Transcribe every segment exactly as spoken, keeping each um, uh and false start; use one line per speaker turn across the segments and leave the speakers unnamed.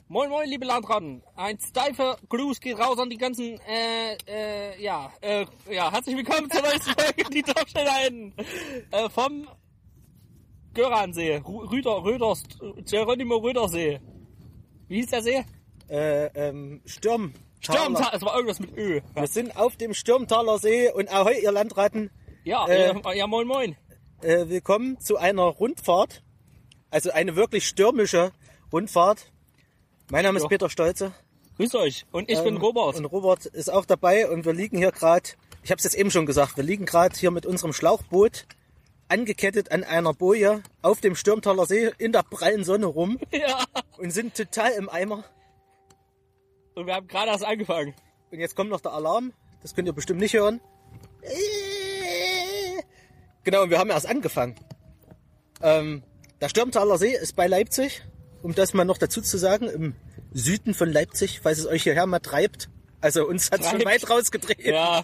Moin moin, liebe Landratten. Ein steifer Gruß geht raus an die ganzen, äh, äh, ja, äh, ja, herzlich willkommen zur neuesten Folge, die Topstelleien, äh, vom Göransee, Rüder, Röders, Geronimo Rödersee. Wie hieß der See?
Äh, ähm, Sturm.
Sturmtaler, es war irgendwas mit Ö.
Wir sind auf dem Sturmtaler See und ahoi, ihr Landratten.
Ja,
äh,
äh, ja, moin moin.
Äh, willkommen zu einer Rundfahrt, also eine wirklich stürmische Rundfahrt. Mein Name ist
Ja.
Peter Stolze.
Grüß euch. Und ich
Ähm,
bin Robert.
Und Robert ist auch dabei und wir liegen hier gerade, ich habe es jetzt eben schon gesagt, wir liegen gerade hier mit unserem Schlauchboot angekettet an einer Boje auf dem Sturmtaler See in der prallen Sonne rum
Ja.
und sind total im Eimer.
Und wir haben gerade erst angefangen.
Und jetzt kommt noch der Alarm, das könnt ihr bestimmt nicht hören. Genau, und wir haben erst angefangen. Ähm, der Sturmtaler See ist bei Leipzig, um das mal noch dazu zu sagen, im Süden von Leipzig, falls es euch hierher mal treibt. Also uns hat es schon
Treibt.
weit rausgedreht.
Ja.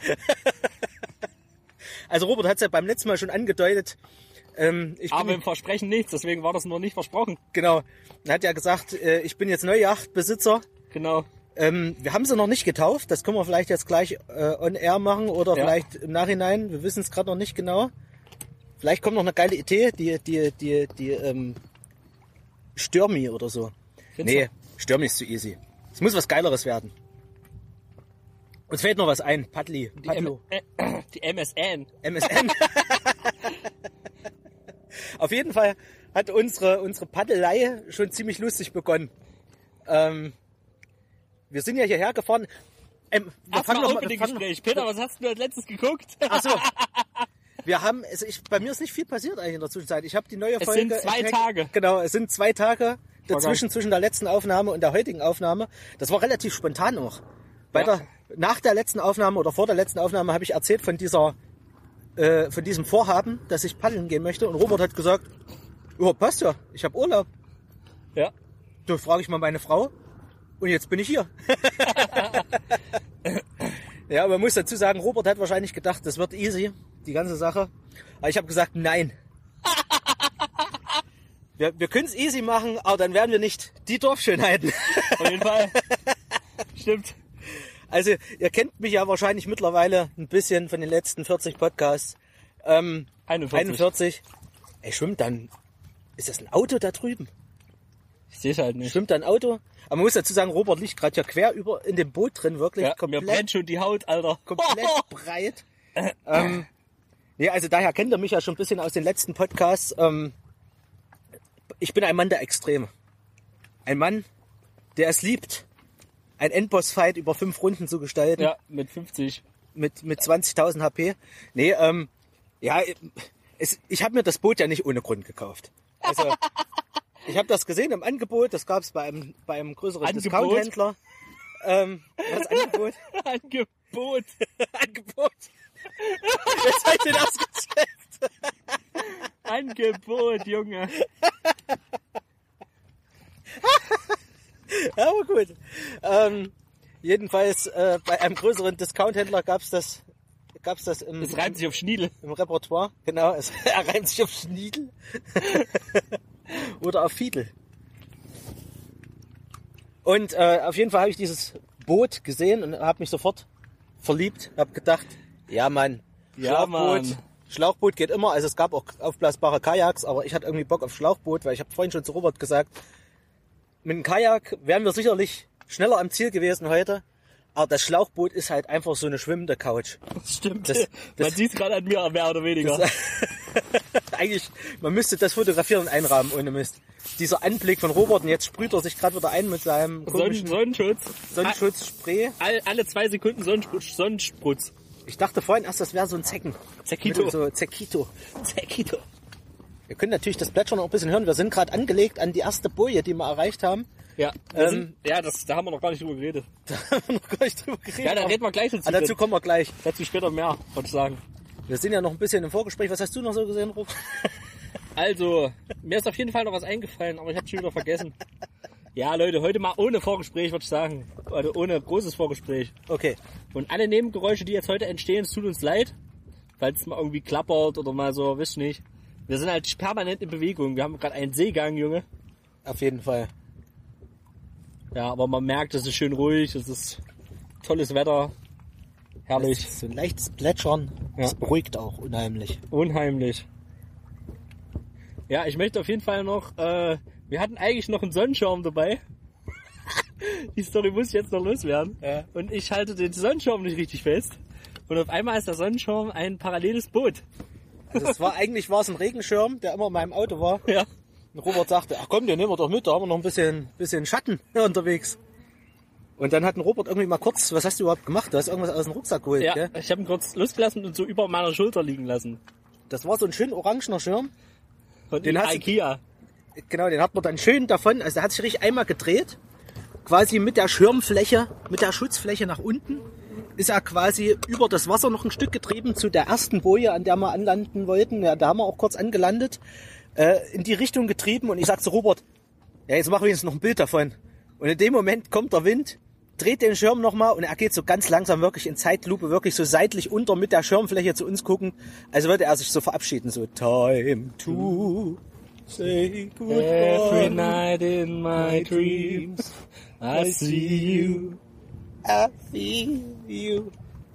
Also Robert hat es ja beim letzten Mal schon angedeutet. Ähm, ich
Aber
bin,
im Versprechen nichts, deswegen war das nur nicht versprochen.
genau, er hat ja gesagt, äh, ich bin jetzt Neujachtbesitzer.
Genau.
Ähm, wir haben sie noch nicht getauft, das können wir vielleicht jetzt gleich äh, on air machen oder
Ja.
vielleicht im Nachhinein, wir wissen es gerade noch nicht genau. Vielleicht kommt noch eine geile Idee, die, die, die, die, ähm, Stürmi oder so.
Findest
Nee, Stürmi ist zu easy. Es muss was Geileres werden. Uns fällt noch was ein, Paddli,
Die, M
Paddlo,
äh, die M S N.
M S N. Auf jeden Fall hat unsere, unsere Paddelei schon ziemlich lustig begonnen. Ähm, wir sind ja hierher gefahren. Ähm, wir
Erstmal
noch
Opening
fangen-
Gespräch. Peter, was hast du als letztes geguckt?
Ach so. Wir haben, also ich, bei mir ist nicht viel passiert eigentlich in der Zwischenzeit. Ich habe die neue
Es
Folge.
sind zwei
entdeckt.
Tage.
Genau, es sind zwei Tage dazwischen,
Vergangen.
zwischen der letzten Aufnahme und der heutigen Aufnahme. Das war relativ spontan auch. Bei
Ja.
der, nach der letzten Aufnahme oder vor der letzten Aufnahme habe ich erzählt von dieser, äh, von diesem Vorhaben, dass ich paddeln gehen möchte. Und Robert hat gesagt, ja, passt ja, ich habe Urlaub.
Ja.
Da frage ich mal meine Frau. Und jetzt bin ich hier. Ja, aber man muss dazu sagen, Robert hat wahrscheinlich gedacht, das wird easy, die ganze Sache. Aber ich habe gesagt, nein. Wir, wir können es easy machen, aber dann werden wir nicht die Dorfschönheiten.
Auf jeden Fall. Stimmt.
Also ihr kennt mich ja wahrscheinlich mittlerweile ein bisschen von den letzten vierzig Podcasts. Ähm,
einundvierzig.
einundvierzig. Ey, schwimmt dann... Ist das ein Auto da drüben?
Ich sehe es halt nicht.
Schwimmt da ein Auto? Aber man muss dazu sagen, Robert liegt gerade ja quer über in dem Boot drin, wirklich
Ja, mir
komplett.
brennt schon die Haut, Alter.
komplett breit. ähm, nee, also daher kennt ihr mich ja schon ein bisschen aus den letzten Podcasts. Ähm, ich bin ein Mann der Extreme. Ein Mann, der es liebt, ein Endboss-Fight über fünf Runden zu gestalten.
Ja, mit fünfzig.
Mit, mit zwanzigtausend H P. Nee, ähm, ja, es, ich habe mir das Boot ja nicht ohne Grund gekauft. Also, ich habe das gesehen im Angebot, das gab es bei einem, bei einem größeren
Angebot?
Discount-Händler. Ähm, das Angebot.
Angebot.
Angebot. Jetzt habe ich den ausgecheckt.
Angebot, Junge.
Ja, aber gut. Ähm, jedenfalls äh, bei einem größeren Discount-Händler gab's das, gab's das im,
Es reimt sich auf Schniedel.
im Repertoire. Genau, es, er reimt sich auf Schniedel oder auf Fiedel. Und äh, auf jeden Fall habe ich dieses Boot gesehen und habe mich sofort verliebt. Habe gedacht, ja Mann,
Ja,
Schlauchboot,
Mann.
Schlauchboot geht immer. Also es gab auch aufblasbare Kajaks, aber ich hatte irgendwie Bock auf Schlauchboot, weil ich habe vorhin schon zu Robert gesagt, mit dem Kajak wären wir sicherlich schneller am Ziel gewesen heute. Aber das Schlauchboot ist halt einfach so eine schwimmende Couch.
Das stimmt.
Das-
Man
das-
sieht es gerade an mir, mehr oder weniger.
Das, eigentlich, man müsste das fotografieren und einrahmen ohne Mist. Dieser Anblick von Robert, und jetzt sprüht er sich gerade wieder ein mit seinem
Sonnen,
komischen
Sonnenschutz.
Sonnenschutzspray.
All, alle zwei Sekunden Sonnenspritz. Sonnensprutz.
Ich dachte vorhin erst, das wäre so ein Zecken.
Zekito.
So Zekito.
Zekito.
Wir können natürlich das Plätschern noch ein bisschen hören. Wir sind gerade angelegt an die erste Boje, die wir erreicht haben.
Ja, wir
Ähm,
sind, ja das, da haben wir noch gar nicht drüber geredet.
Da haben wir noch gar nicht drüber geredet.
Ja, da
aber-
reden wir gleich dazu.
Ah, dazu kommen wir gleich.
Dazu später mehr, wollte ich sagen.
Wir sind ja noch ein bisschen im Vorgespräch. Was hast du noch so gesehen, Robert?
Also, mir ist auf jeden Fall noch was eingefallen, aber ich habe schon wieder vergessen. Ja, Leute, heute mal ohne Vorgespräch, würde ich sagen. Also ohne großes Vorgespräch.
Okay.
Und alle Nebengeräusche, die jetzt heute entstehen, es tut uns leid. Falls es mal irgendwie klappert oder mal so, wisst nicht. Wir sind halt permanent in Bewegung. Wir haben gerade einen Seegang, Junge.
Auf jeden Fall.
Ja, aber man merkt, es ist schön ruhig, es ist tolles Wetter. Herrlich.
Das ist so ein leichtes Plätschern.
Ja.
Das beruhigt auch unheimlich.
Unheimlich. Ja, ich möchte auf jeden Fall noch, äh, wir hatten eigentlich noch einen Sonnenschirm dabei. Die Story muss jetzt noch loswerden.
Ja.
Und ich halte den Sonnenschirm nicht richtig fest. Und auf einmal ist der Sonnenschirm ein paralleles Boot.
Also es war eigentlich war es ein Regenschirm, der immer in meinem Auto war.
Ja.
Und Robert sagte, ach komm, den nehmen wir doch mit, da haben wir noch ein bisschen, bisschen Schatten unterwegs. Und dann hat ein Robert irgendwie mal kurz, was hast du überhaupt gemacht? Du hast irgendwas aus dem Rucksack geholt,
Ja,
gell?
ich habe ihn kurz losgelassen und so über meiner Schulter liegen lassen.
Das war so ein schön orangener Schirm.
Von
Den hast du-
Ikea.
Genau, den hat man dann schön davon, also der hat sich richtig einmal gedreht. Quasi mit der Schirmfläche, mit der Schutzfläche nach unten, ist er quasi über das Wasser noch ein Stück getrieben zu der ersten Boje, an der wir anlanden wollten. Ja, da haben wir auch kurz angelandet, äh, in die Richtung getrieben. Und ich sag zu Robert, ja, jetzt machen wir jetzt noch ein Bild davon. Und in dem Moment kommt der Wind, dreht den Schirm nochmal und er geht so ganz langsam wirklich in Zeitlupe, wirklich so seitlich unter mit der Schirmfläche zu uns gucken. Also würde er sich so verabschieden, so time to say
Every
goodbye.
night in my dreams I see you.
I feel you.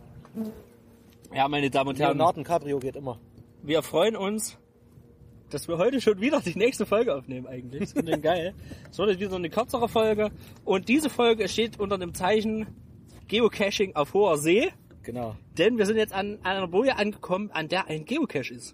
Ja, meine Damen und Herren,
Leonardo DiCaprio geht immer.
wir freuen uns, dass wir heute schon wieder die nächste Folge aufnehmen eigentlich. Das finde ich geil. Es wird jetzt wieder eine kürzere Folge. Und diese Folge steht unter dem Zeichen Geocaching auf hoher See.
Genau.
Denn wir sind jetzt an einer Boje angekommen, an der ein Geocache ist.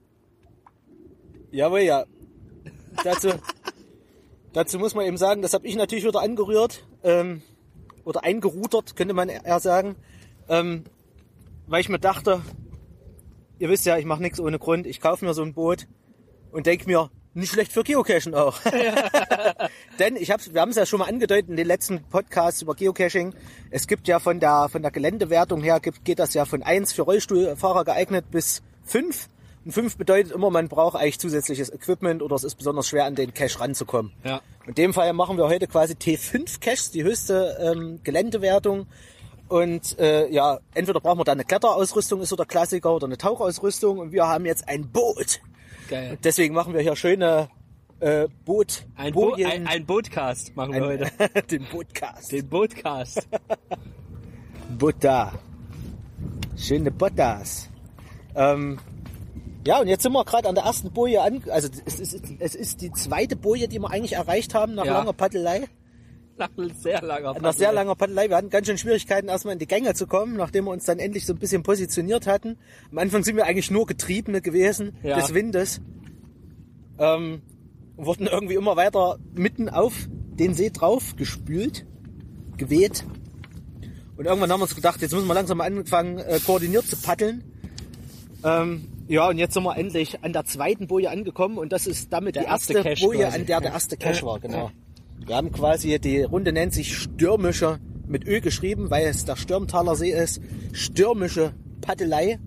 Jawohl, ja. Dazu, dazu muss man eben sagen, das habe ich natürlich wieder angerührt. Ähm, oder eingerudert, könnte man eher sagen. Ähm, weil ich mir dachte, ihr wisst ja, ich mache nichts ohne Grund. Ich kaufe mir so ein Boot und denke mir, nicht schlecht für Geocachen auch. Denn ich hab's, wir haben es ja schon mal angedeutet in den letzten Podcasts über Geocaching. Es gibt ja von der, von der Geländewertung her, gibt, geht das ja von eins für Rollstuhlfahrer geeignet bis fünf. Und fünf bedeutet immer, man braucht eigentlich zusätzliches Equipment oder es ist besonders schwer, an den Cache ranzukommen.
Ja.
In dem Fall machen wir heute quasi T fünf Caches, die höchste ähm, Geländewertung. Und äh, ja, entweder brauchen wir da eine Kletterausrüstung, ist so der Klassiker, oder eine Tauchausrüstung. Und wir haben jetzt ein Boot.
Geil.
Deswegen machen wir hier schöne äh, Boot.
Ein, Bo
Bojen-
ein, ein Bootcast machen wir heute.
ein, den Bootcast.
Den Bootcast.
Butter. Schöne Butters. Ähm, ja, und jetzt sind wir gerade an der ersten Boje an. Also es ist, es ist die zweite Boje, die wir eigentlich erreicht haben nach
Ja.
langer Paddelei.
Nach sehr langer
Nach sehr langer Paddelei. Wir hatten ganz schön Schwierigkeiten, erstmal in die Gänge zu kommen, nachdem wir uns dann endlich so ein bisschen positioniert hatten. Am Anfang sind wir eigentlich nur Getriebene gewesen
Ja.
des Windes. Ähm, wurden irgendwie immer weiter mitten auf den See drauf gespült, geweht. Und irgendwann haben wir uns gedacht, jetzt müssen wir langsam mal anfangen, äh, koordiniert zu paddeln. Ähm, ja, und jetzt sind wir endlich an der zweiten Boje angekommen und das ist damit
Der
die erste,
erste Cache
Boje,
quasi.
an der der erste Cache war, genau. Wir haben quasi, die Runde nennt sich Stürmische, mit Ö geschrieben, weil es der Stürmtaler See ist. Stürmische Paddelei.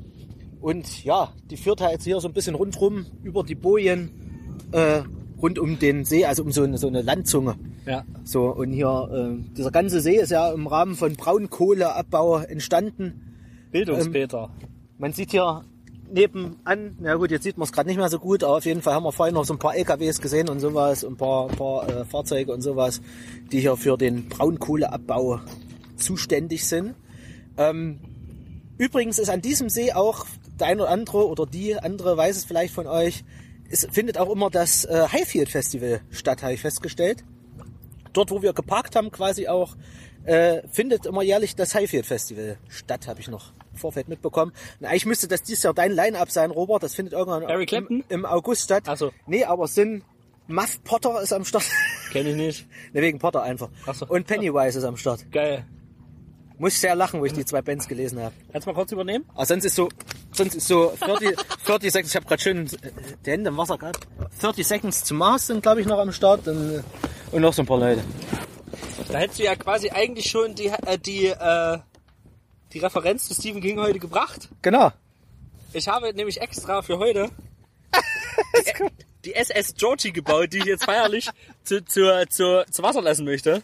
Und ja, die führt halt jetzt hier so ein bisschen rundrum über die Bojen, äh, rund um den See, also um so eine, so eine Landzunge.
Ja.
So, und hier, äh, dieser ganze See ist ja im Rahmen von Braunkohleabbau entstanden.
Bildungspeter.
Man sieht hier nebenan, na gut, jetzt sieht man es gerade nicht mehr so gut, aber auf jeden Fall haben wir vorhin noch so ein paar L K Ws gesehen und sowas, ein paar, ein paar äh, Fahrzeuge und sowas, die hier für den Braunkohleabbau zuständig sind. Ähm, übrigens ist an diesem See auch der eine oder andere oder die andere weiß es vielleicht von euch, es findet auch immer das äh, Highfield Festival statt, habe ich festgestellt. Dort, wo wir geparkt haben, quasi auch, äh, findet immer jährlich das Highfield Festival statt, habe ich noch im Vorfeld mitbekommen. Und eigentlich müsste das dieses Jahr dein Line-Up sein, Robert. Das findet irgendwann
Eric Clapton?
im, im August statt.
Ach so.
Nee, aber es sind Muff Potter ist am Start.
Kenn ich nicht.
Ne, wegen Potter einfach.
Ach so.
Und Pennywise ist am Start.
Geil.
Muss sehr lachen, wo ich die zwei Bands gelesen habe.
Kannst du mal kurz übernehmen?
Aber sonst ist so, sonst ist so vierzig, vierzig Seconds, ich habe gerade schön die Hände im Wasser gehabt. vierzig Seconds to Mars sind, glaube ich, noch am Start und, und noch so ein paar Leute.
Da hättest du ja quasi eigentlich schon die, äh, die, äh, die Referenz zu Stephen King heute gebracht.
Genau.
Ich habe nämlich extra für heute die, die S S Georgie gebaut, die ich jetzt feierlich zu, zu, zu, zu Wasser lassen möchte.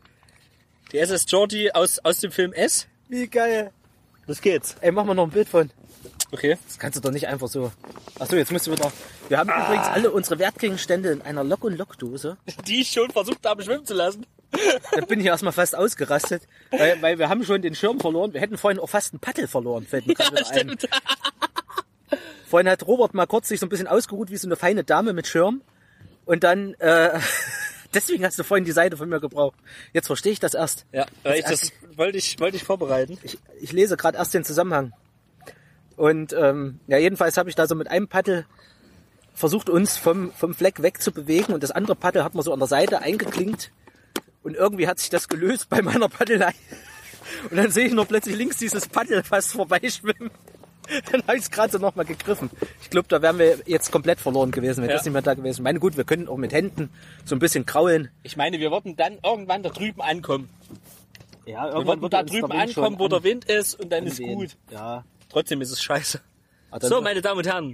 Die S S Georgie aus, aus dem Film S.
Wie geil.
Das geht's.
Ey, mach mal noch ein Bild von.
Okay.
Das kannst du doch nicht einfach so. Achso, jetzt müsst du wieder. Wir haben übrigens alle unsere Wertgegenstände in einer Lock- und Lockdose.
Die ich schon versucht habe, schwimmen zu lassen.
Da bin ich erstmal fast ausgerastet, weil, weil wir haben schon den Schirm verloren. Wir hätten vorhin auch fast einen Paddel verloren, fällt mir gerade
Ja,
ein. Vorhin hat Robert mal kurz sich so ein bisschen ausgeruht wie so eine feine Dame mit Schirm. Und dann, äh, deswegen hast du vorhin die Seite von mir gebraucht. Jetzt verstehe ich das erst.
Ja, weil ich das wollte ich, wollte ich vorbereiten.
Ich, ich lese gerade erst den Zusammenhang. Und ähm, ja, jedenfalls habe ich da so mit einem Paddel versucht, uns vom, vom Fleck wegzubewegen. Und das andere Paddel hat man so an der Seite eingeklinkt. Und irgendwie hat sich das gelöst bei meiner Paddelei. Und dann sehe ich nur plötzlich links dieses Paddel fast vorbeischwimmen. Dann habe ich es gerade so nochmal gegriffen. Ich glaube, da wären wir jetzt komplett verloren gewesen, wenn
Ja.
das nicht mehr da gewesen wäre. Ich meine, gut, wir können auch mit Händen so ein bisschen kraulen.
Ich meine, wir würden dann irgendwann da drüben ankommen.
Ja,
Wir würden da drüben ankommen, wo der Wind ist und dann ist
anwehen.
gut.
Ja.
Trotzdem ist es scheiße.
Ah, dann-
So, meine Damen und Herren.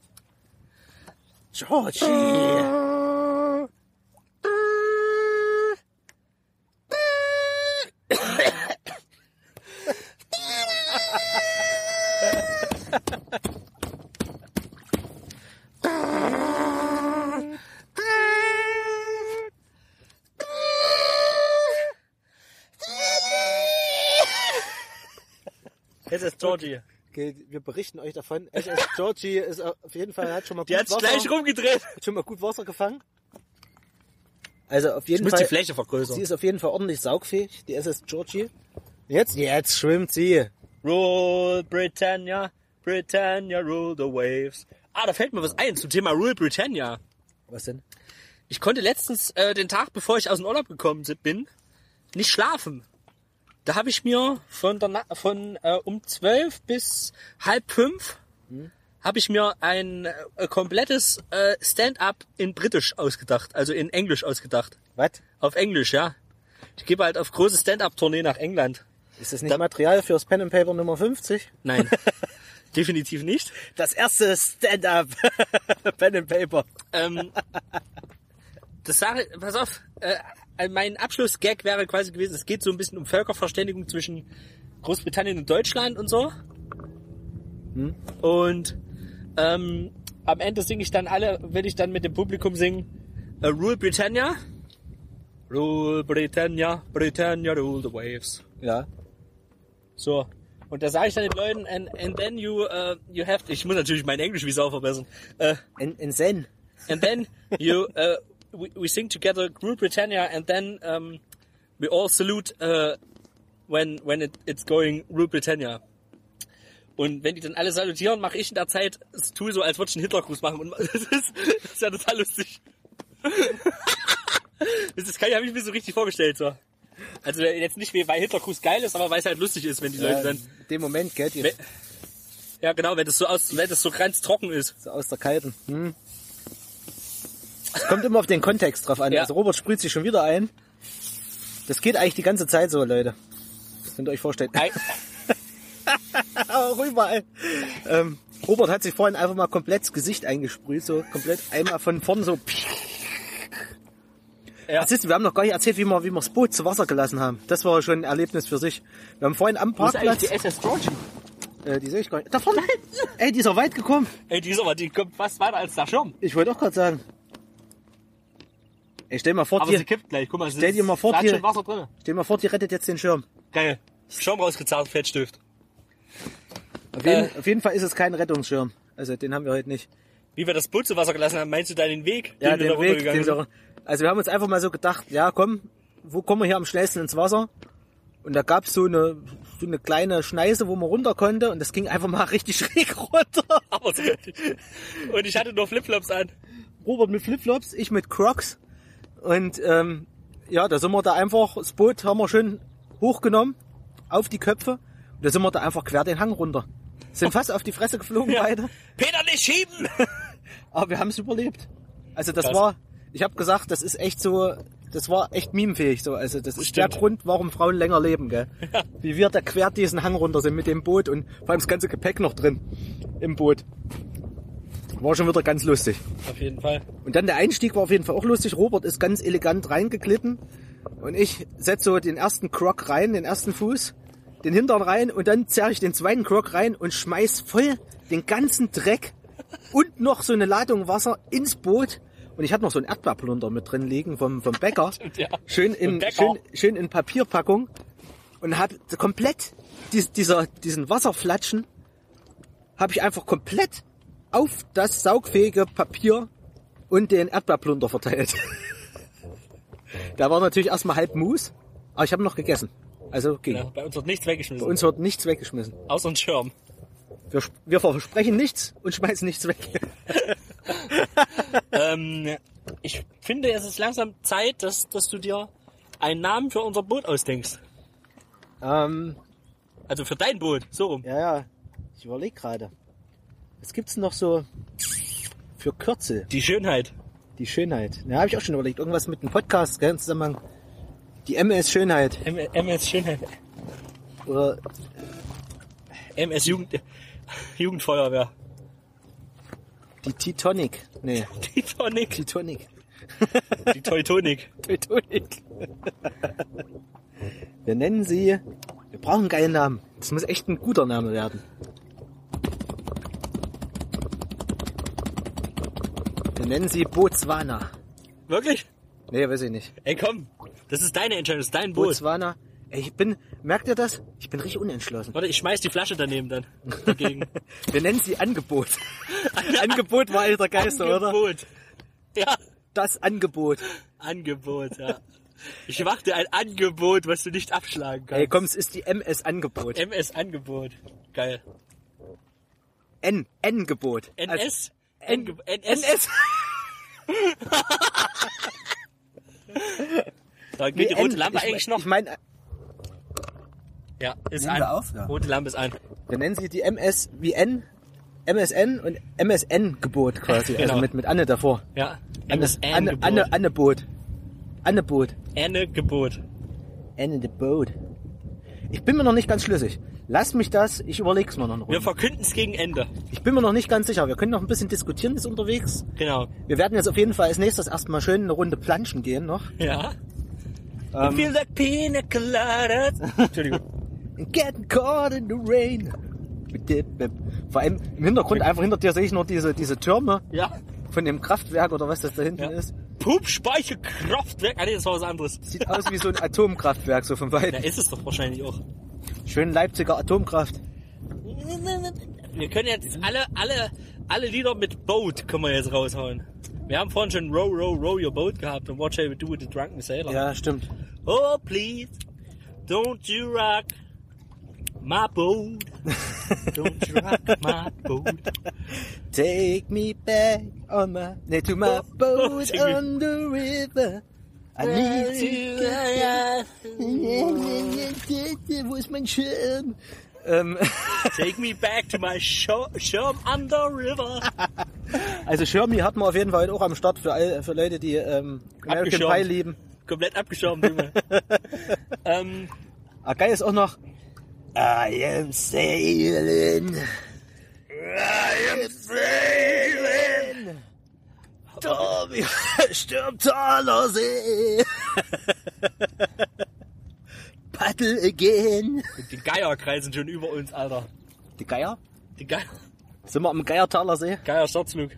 Georgie.
Jetzt ist Georgie.
Okay, wir berichten euch davon. S S Georgie ist auf jeden Fall, hat schon mal
Die
gut
hat sich
Wasser,
gleich rumgedreht.
hat schon mal gut Wasser gefangen. Also auf
Ich
jeden
muss
Fall.
die Fläche
Sie
vergrößern.
ist auf jeden Fall ordentlich saugfähig, die S S Georgie. Jetzt, jetzt schwimmt sie.
Rule Britannia, Britannia, rule the waves. Ah, da fällt mir was ein zum Thema Rule Britannia.
Was denn?
Ich konnte letztens, äh, den Tag bevor ich aus dem Urlaub gekommen bin, nicht schlafen. Da habe ich mir von, der Na von äh, um zwölf bis halb fünf hm. habe ich mir ein äh, komplettes äh, Stand-up in Britisch ausgedacht, also in Englisch ausgedacht.
Was?
Auf Englisch, ja. Ich gebe halt auf große Stand-up-Tournee nach England.
Ist das nicht
Da-
Material fürs Pen and Paper Nummer fünfzig?
Nein, definitiv nicht.
Das erste Stand-up Pen and Paper.
Ähm, das sage, pass auf, äh, mein Abschlussgag wäre quasi gewesen, es geht so ein bisschen um Völkerverständigung zwischen Großbritannien und Deutschland und so.
Hm.
Und ähm, am Ende singe ich dann alle, will ich dann mit dem Publikum singen, äh, Rule Britannia. Rule Britannia, Britannia, rule the waves.
Ja.
So. Und da sage ich dann den Leuten, and, and then you, uh, you have, ich muss natürlich mein Englisch wie Sau verbessern. Äh,
In, in Zen.
and then you uh, we, we sing together Rule Britannia, and then um, we all salute uh, when when it, it's going Rule Britannia. Und wenn die dann alle salutieren, mache ich in der Zeit, es tue so, als würde ich einen Hitlergruß machen. Und das ist, das ist ja total lustig. Das ist, kann ich habe ich mir so richtig vorgestellt so. Also jetzt nicht, weil Hitlergruß geil ist, aber weil es halt lustig ist, wenn die Leute
Ja,
dann,
in dem Moment, gell, die,
wenn, ja genau, wenn das so aus, wenn das so ganz trocken ist.
so aus der Kalten. Hm. Es kommt immer auf den Kontext drauf an.
Ja.
Also Robert sprüht sich schon wieder ein. Das geht eigentlich die ganze Zeit so, Leute. Das könnt ihr euch vorstellen.
Ei-
Auch überall. Ähm, Robert hat sich vorhin einfach mal komplett das Gesicht eingesprüht, so komplett einmal von vorn so.
Ja.
Was ist, wir haben noch gar nicht erzählt, wie wir, wie wir das Boot zu Wasser gelassen haben. Das war schon ein Erlebnis für sich. Wir haben vorhin am
Wo ist eigentlich
Parkplatz,
die S S Georgie?
äh, die sehe ich gar nicht. Da vorne, ey, die ist auch weit gekommen.
Ey, die ist aber, die kommt fast weiter als der Schirm.
Ich wollte auch gerade sagen. Ey, stell mal vor,
Aber
die,
sie kippt gleich. Guck mal,
Stell dir mal vor,
da ist
hier-
schon Wasser drin.
stell mal vor, die rettet jetzt den Schirm.
Geil. Schirm rausgezahlt, Fettstift.
Auf jeden,
Äh.
auf jeden Fall ist es kein Rettungsschirm. Also den haben wir heute nicht.
Wie wir das Boot zu Wasser gelassen haben, meinst du da den Weg?
Ja,
wir
den
da
Weg.
runtergegangen
Den
sind?
wir, also wir haben uns einfach mal so gedacht, ja komm, wo kommen wir hier am schnellsten ins Wasser? Und da gab's so eine, so eine kleine Schneise, wo man runter konnte und das ging einfach mal richtig schräg runter.
Aber so richtig. Und ich hatte nur Flipflops an.
Robert mit Flipflops, ich mit Crocs. Und ähm, ja, da sind wir da einfach, das Boot haben wir schön hochgenommen, auf die Köpfe. Und da sind wir da einfach quer den Hang runter. Sind fast auf die Fresse geflogen
Ja.
beide.
Peter, nicht schieben!
Aber wir haben es überlebt. Also das
Krass.
war, ich habe gesagt, das ist echt so, das war echt memefähig so. Also das ist
Stimmt.
der Grund, warum Frauen länger leben, gell?
Ja.
Wie wir da quer diesen Hang runter sind mit dem Boot und vor allem das ganze Gepäck noch drin im Boot. War schon wieder ganz lustig.
Auf jeden Fall.
Und dann der Einstieg war auf jeden Fall auch lustig. Robert ist ganz elegant reingeglitten und ich setze so den ersten Croc rein, den ersten Fuß, den Hintern rein und dann zerre ich den zweiten Croc rein und schmeiß voll den ganzen Dreck und noch so eine Ladung Wasser ins Boot Und ich hatte noch so einen Erdbeerplunder mit drin liegen vom, vom Bäcker.
Ja.
Schön in,
Bäcker.
schön, schön in Papierpackung. Und habe komplett dies, dieser, diesen Wasserflatschen habe ich einfach komplett auf das saugfähige Papier und den Erdbeerplunder verteilt. Da war natürlich erstmal halb Mus, aber ich habe noch gegessen. Also ging.
Ja, bei uns wird nichts weggeschmissen.
Bei uns wird nichts weggeschmissen.
Außer ein Schirm.
Wir, wir versprechen nichts und schmeißen nichts weg.
ähm, ich finde, es ist langsam Zeit, dass, dass du dir einen Namen für unser Boot ausdenkst.
Ähm,
Also für dein Boot, so rum.
ja, ja, ich überlege gerade. Was gibt's noch so für Kürzel?
Die Schönheit.
Die Schönheit. Ja, habe ich auch schon überlegt. Irgendwas mit einem Podcast, gell, im Zusammenhang. Die M S Schönheit.
M- MS Schönheit.
Oder
M S Jugend, Jugendfeuerwehr.
die Titanic. Nee,
Titanic.
Titanic.
Die Teutonik.
Titanic. Wir nennen sie... Wir brauchen einen geilen Namen. Das muss echt ein guter Name werden. Wir nennen sie Botswana.
Wirklich?
Nee, weiß ich nicht.
Ey, komm. Das ist deine Entscheidung, das ist dein Boot.
Botswana. Ey, ich bin... Merkt ihr das? Ich bin richtig unentschlossen.
Warte, ich schmeiß die Flasche daneben dann. Dagegen.
Wir nennen sie Angebot. Angebot war alter Geister, oder?
Angebot. Ja,
Das Angebot.
Angebot, ja. Ich mach dir ein Angebot, was du nicht abschlagen kannst.
Ey, komm, es ist die M S Angebot.
M S Angebot. Geil.
N, N-Gebot.
N
Also,
S?
N,
N
N
S?
S.
Da geht die
Nee,
rote
N.
Lampe
ich,
eigentlich noch.
Ich meine,
Ja, ist
Nehmen
an.
wir auf, ja.
Rote Lampe ist an.
wir nennen sie die M S wie N, M S N und M S N-Gebot quasi.
Genau.
Also mit, mit Anne davor.
Ja.
Anne,
M S
Anne,
N-Gebot.
Anne, Anneboot. Anneboot.
Anne-Gebot.
Anne the Boat. Ich bin mir noch nicht ganz schlüssig. Lass mich das, ich überleg's mir noch eine
Wir
Runde.
verkünden es gegen Ende.
Ich bin mir noch nicht ganz sicher. Wir können noch ein bisschen diskutieren bis unterwegs.
Genau.
Wir werden jetzt auf jeden Fall als nächstes erstmal schön eine Runde planschen gehen noch.
Ja.
Ähm,
I feel like pina coladas. Entschuldigung.
Getting caught in the rain. Vor allem im Hintergrund, einfach hinter dir sehe ich noch diese, diese Türme
Ja.
von dem Kraftwerk oder was das da hinten
Ja.
ist.
Pumpspeicherkraftwerk. Ah, nee, das war was anderes.
Sieht aus wie so ein Atomkraftwerk, so von
Ja,
weitem.
ist es doch wahrscheinlich auch.
Schön Leipziger Atomkraft.
Wir können jetzt alle, alle, alle Lieder mit Boat können wir jetzt raushauen. Wir haben vorhin schon Row, Row, Row Your Boat gehabt und What Shall We Do with the Drunken Sailor.
Ja, stimmt.
Oh, please, don't you rock my boat. Don't you rock my boat.
Take me back on my, nee, to my boat
Take me-
on the river. I need to... Wo ist mein Schirm? Ähm,
Take me back to my show, Schirm under river.
also Schirmi hat man auf jeden Fall heute auch am Start für, all, für Leute, die ähm, American
Abgeschirmt.
Pie lieben.
Komplett abgeschirmt, Junge. ähm,
Ah, geil ist auch noch I am sailing. I am sailing. Tommy, Stürmtaler See. Paddle again.
die Geier kreisen schon über uns, Alter.
Die Geier?
Die Geier.
Sind wir am Geiertaler See?
Geier Sturzflug.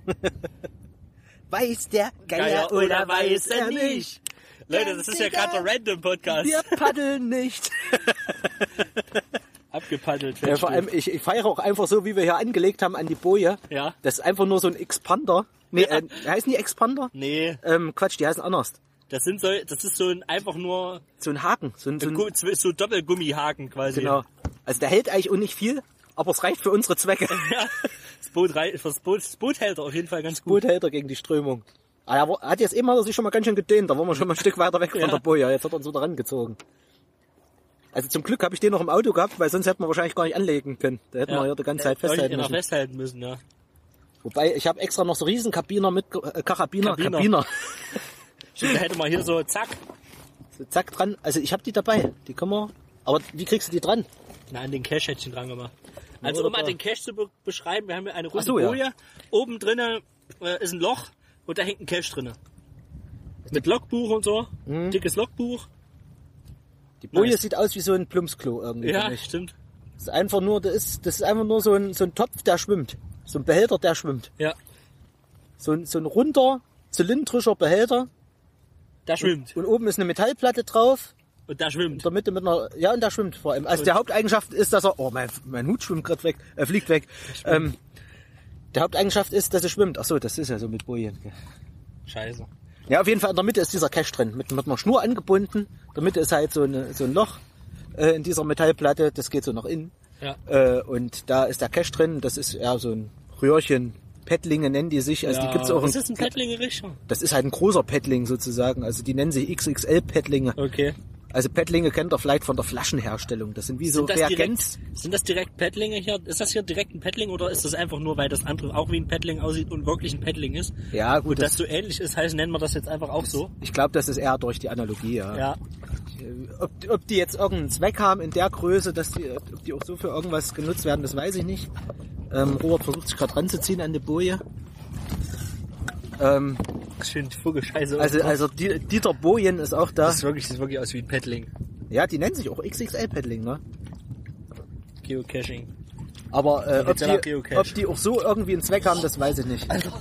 Weiß der Geier, oder weiß er nicht?
Leute, das ist ja gerade der Random-Podcast.
Wir paddeln nicht.
Abgepaddelt.
Ja, vor allem, ich, ich feiere auch einfach so, wie wir hier angelegt haben an die Boje.
Ja.
Das ist einfach nur so ein Expander. Nee,
Ja.
äh, heißen die Expander?
Nee,
Ähm, Quatsch, die heißen anders.
das sind so, das ist so ein, einfach nur
So ein Haken. So ein, so
so,
ein,
Gu- so Doppelgummihaken quasi.
genau. Also der hält eigentlich auch nicht viel, aber es reicht für unsere Zwecke.
Ja, das Boot, rei- das Boot, das Boot hält er auf jeden Fall ganz gut.
Boot hält er gegen die Strömung. Ah, er war- hat jetzt eben hat er sich schon mal ganz schön gedehnt, da waren wir schon mal ein Stück weiter weg von
Ja.
der Boje. Jetzt hat er uns wieder rangezogen. Also zum Glück habe ich den noch im Auto gehabt, weil sonst hätten wir wahrscheinlich gar nicht anlegen können. Da hätten wir hier die ganze Zeit festhalten
noch
müssen.
festhalten müssen, ja.
Wobei, ich habe extra noch so riesen Kabiner mit, äh, Karabiner,
Kabiner.
Kabiner.
Stimmt, da hätte man hier so, zack,
So, zack, dran. Also ich habe die dabei, die können wir, aber wie kriegst du die dran?
na, an den Cache-Hättchen dran gemacht. Also
oder
um mal
da.
den Cache zu be beschreiben, wir haben hier eine runde
Ach so, ja.
Boje, oben drinnen äh, ist ein Loch und da hängt ein Cache drinne. Mit Logbuch und so, dickes Logbuch.
Die Boje
Nice.
sieht aus wie so ein Plumpsklo irgendwie. für
Ja,
mich.
stimmt.
Das ist einfach nur, das ist, das ist einfach nur so ein, so ein Topf, der schwimmt. So ein Behälter, der schwimmt.
Ja,
So ein, so ein runder, zylindrischer Behälter.
Da schwimmt.
Und, und oben ist eine Metallplatte drauf.
Und da schwimmt.
In der Mitte mit einer, ja, und da schwimmt vor allem. Also der Haupteigenschaft ist, dass er, oh, mein, mein Hut schwimmt gerade weg, er fliegt weg. Ähm, der Haupteigenschaft ist, dass er schwimmt. Ach so, das ist ja so mit Bojen.
Scheiße.
Ja, auf jeden Fall in der Mitte ist dieser Cache drin, mit, mit einer Schnur angebunden. In der Mitte ist halt so, eine, so ein Loch äh, in dieser Metallplatte, das geht so nach innen.
Ja.
Äh, und da ist der Cache drin, das ist ja so ein Röhrchen. Paddlinge nennen die sich, also
ja,
die gibt's auch.
Was ist ein Paddlinge-Richter?
Das ist halt ein großer Paddling sozusagen, also die nennen sich X X L-Paddlinge.
Okay.
Also Paddlinge kennt ihr vielleicht von der Flaschenherstellung. Das sind wie so
sind
Reagenz.
Direkt, sind das direkt Paddlinge hier? Ist das hier direkt ein Paddling oder ist das einfach nur, weil das andere auch wie ein Paddling aussieht und wirklich ein Paddling ist?
Ja, gut.
Und das, das so ähnlich ist, heißt, nennen wir das jetzt einfach auch so?
Ich glaube, das ist eher durch die Analogie, ja.
Ja.
Ob, ob die jetzt irgendeinen Zweck haben in der Größe, dass die, ob die auch so für irgendwas genutzt werden, das weiß ich nicht. Ähm, Robert versucht sich gerade ranzuziehen an die Boje. Ähm,
Schön Vogelscheiße.
also, also Dieter Bojen ist auch da.
Das ist wirklich, sieht wirklich aus wie ein Paddling.
Ja, die nennen sich auch X X L-Paddling, ne?
Geocaching.
Aber äh, ob, die,
Geocache.
ob die auch so irgendwie einen Zweck haben, das weiß ich nicht.
Alter.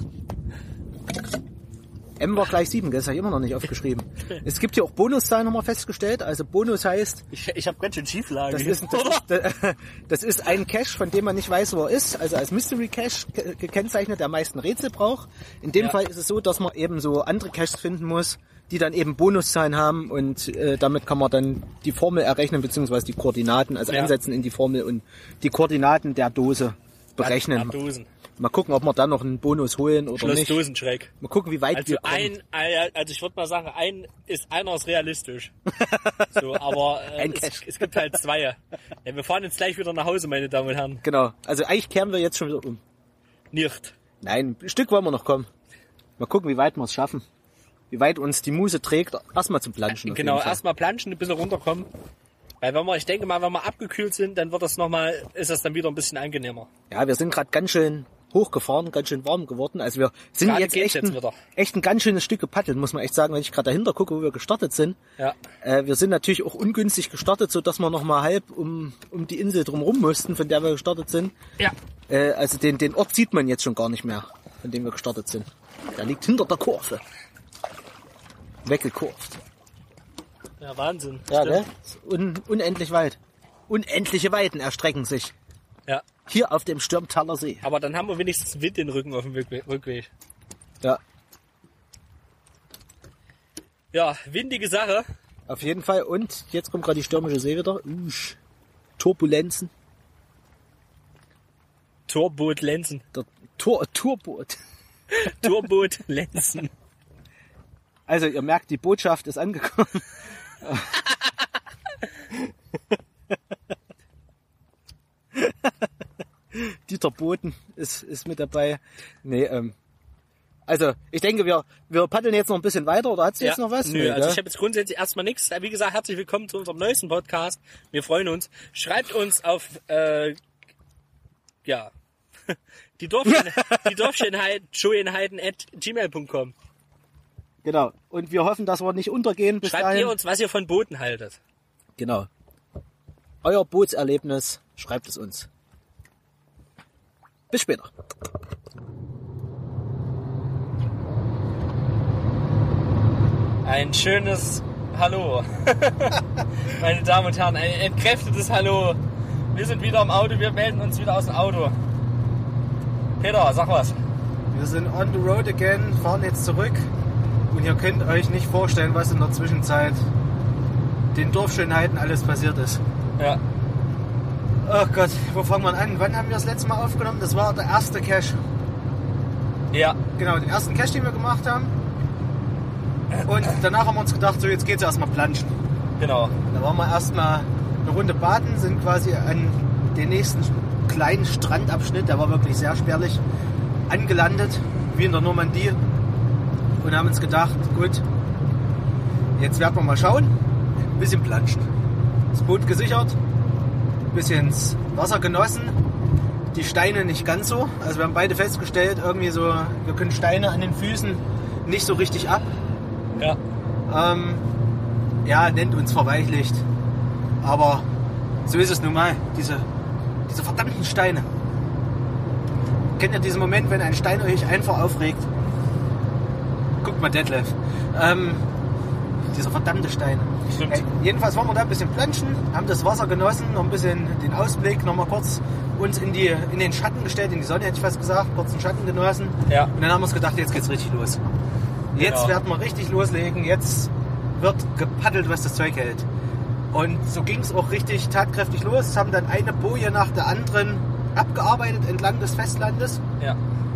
M war gleich sieben, das habe ich immer noch nicht aufgeschrieben. Es gibt hier auch Bonuszahlen, haben wir festgestellt. Also Bonus heißt...
Ich, ich habe ganz schön Schieflage.
Das ist, das, ist, das ist ein Cache, von dem man nicht weiß, wo er ist. Also als Mystery Cache gekennzeichnet, der am meisten Rätsel braucht. In dem ja. Fall ist es so, dass man eben so andere Caches finden muss, die dann eben Bonuszahlen haben. Und äh, damit kann man dann die Formel errechnen, beziehungsweise die Koordinaten, also ja. einsetzen in die Formel und die Koordinaten der Dose berechnen.
Ab, ab Dosen.
Mal gucken, ob wir dann noch einen Bonus holen oder
Schloss
nicht.
Dosenschreck.
Mal gucken, wie weit
also
wir kommen.
Ein, also ich würde mal sagen, ein ist einer ist realistisch. So, aber äh, es, es gibt halt zwei. Ja, wir fahren jetzt gleich wieder nach Hause, meine Damen und Herren.
Genau. Also eigentlich kehren wir jetzt schon wieder um.
Nicht.
Nein, ein Stück wollen wir noch kommen. Mal gucken, wie weit wir es schaffen. Wie weit uns die Muse trägt. Erstmal zum Planschen.
Genau, erstmal planschen, ein bisschen runterkommen. Weil wenn wir, ich denke mal, wenn wir abgekühlt sind, dann wird das nochmal, ist das dann wieder ein bisschen angenehmer.
Ja, wir sind gerade ganz schön hochgefahren, ganz schön warm geworden. Also wir sind
Gerade
jetzt echt,
jetzt
ein, echt ein ganz schönes Stück gepaddelt, muss man echt sagen, wenn ich gerade dahinter gucke, wo wir gestartet sind.
Ja.
Äh, wir sind natürlich auch ungünstig gestartet, so dass wir noch mal halb um, um die Insel drumherum mussten, von der wir gestartet sind.
Ja.
Äh, also den, den Ort sieht man jetzt schon gar nicht mehr, von dem wir gestartet sind. Der liegt hinter der Kurve. Weggekurvt.
Ja, Wahnsinn.
Ja, ne? Un, unendlich weit. Unendliche Weiten erstrecken sich.
Ja.
Hier auf dem Stürmtaler See.
Aber dann haben wir wenigstens Wind in den Rücken auf dem Rückweg.
Ja.
Ja, windige Sache.
Auf jeden Fall. Und jetzt kommt gerade die stürmische See wieder. Usch. Turbulenzen.
Torboot Lenzen.
Der Tor, Turboot.
Turboot Lenzen.
Also ihr merkt, die Botschaft ist angekommen. Dieter Boden ist, ist mit dabei. Nee, ähm, also ich denke, wir, wir paddeln jetzt noch ein bisschen weiter, oder hat sie ja, jetzt noch was?
Nö,
nee,
also
ja?
ich habe jetzt grundsätzlich erstmal nichts. Wie gesagt, herzlich willkommen zu unserem neuesten Podcast. Wir freuen uns. Schreibt uns auf, äh, ja, die Dorfschönheiten, die Dorfschönheiten, Schönheiten at gmail punkt com.
Genau. Und wir hoffen, dass wir nicht untergehen bis
Schreibt
dahin.
ihr uns, was ihr von Booten haltet.
Genau. Euer Bootserlebnis, schreibt es uns. Bis später.
Ein schönes Hallo. Meine Damen und Herren, ein entkräftetes Hallo. Wir sind wieder im Auto, wir melden uns wieder aus dem Auto. Peter, sag was.
Wir sind on the road again, fahren jetzt zurück. Und ihr könnt euch nicht vorstellen, was in der Zwischenzeit den Dorfschönheiten alles passiert ist.
Ja.
Oh Gott, wo fangen wir an? Wann haben wir das letzte Mal aufgenommen? Das war der erste Cache.
Ja.
Genau, den ersten Cache, den wir gemacht haben. Und danach haben wir uns gedacht, so jetzt geht's erstmal planschen.
Genau.
Da waren wir erstmal eine Runde baden, sind quasi an den nächsten kleinen Strandabschnitt, der war wirklich sehr spärlich, angelandet, wie in der Normandie. Und haben uns gedacht, gut, jetzt werden wir mal schauen, ein bisschen planschen. Das Boot gesichert, ein bisschen ins Wasser genossen, die Steine nicht ganz so. Also wir haben beide festgestellt, irgendwie so, wir können Steine an den Füßen nicht so richtig ab.
Ja.
Ähm, ja, nennt uns verweichlicht. Aber so ist es nun mal, diese, diese verdammten Steine. Kennt ihr diesen Moment, wenn ein Stein euch einfach aufregt? Guck mal, Detlef. Ähm, dieser verdammte Stein.
Stimmt.
Äh, jedenfalls waren wir da ein bisschen planschen, haben das Wasser genossen, noch ein bisschen den Ausblick, noch mal kurz uns in, die, in den Schatten gestellt, in die Sonne hätte ich fast gesagt, kurz den Schatten genossen.
Ja.
Und dann haben wir uns gedacht, jetzt geht's richtig los. Jetzt
Genau.
werden wir richtig loslegen, jetzt wird gepaddelt, was das Zeug hält. Und so ging es auch richtig tatkräftig los. Es haben dann eine Boje nach der anderen abgearbeitet entlang des Festlandes.
Ja.